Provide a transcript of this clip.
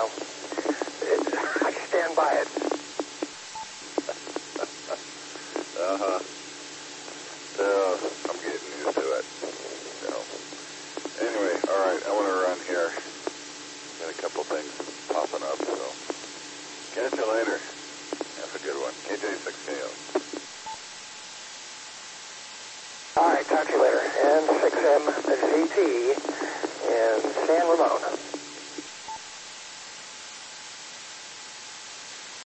know, I stand by it. Uh-huh. I'm getting used to it. So, anyway, all right, I want to run here. Got a couple things popping up, so catch you later. Have a good one. KJ6KO. All right, talk to you later. And 6MZT in San Ramon.